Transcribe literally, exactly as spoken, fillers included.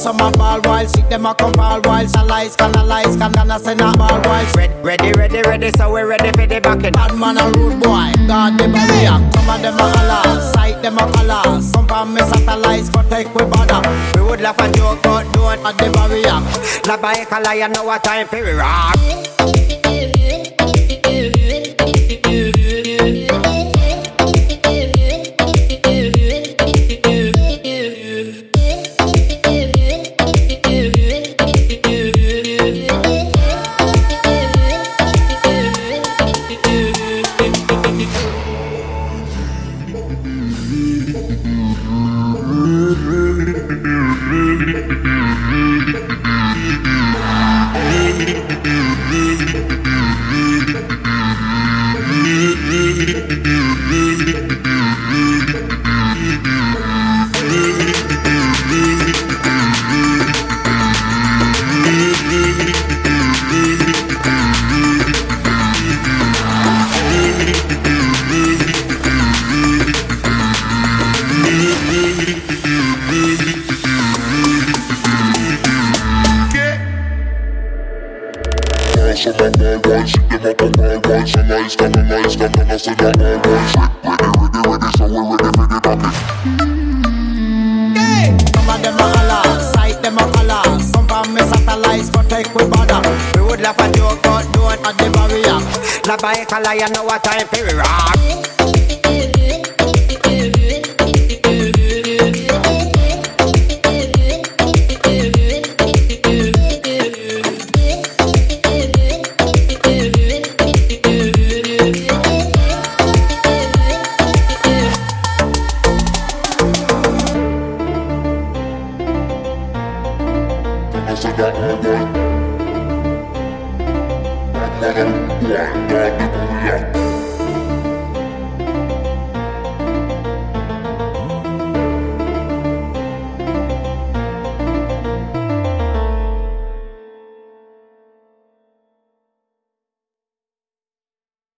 some a ball while sick them a come ball while analyze, canalize, canana send a ball while ready, ready, ready, ready, so we ready for the back end. Bad man a rude boy, God the barrier. Some of them a holla, sight them a color. Some from me satellites for take we bother. We would laugh and joke but don't at the barrier. La by a lion know what time for we rock. Some of my boys, sick them up on my boys. So nice, come on, nice, come on, I said that all boys. Ready, ready, ready, so we ready for the back end. Hey! Some of them a holla, sight them a color. Some from me satellites for take we bother. We would laugh and joke but don't at the barrier. La by a lion know what time for we rock. I said that all boy. I'm not a rude boy, God the barrier.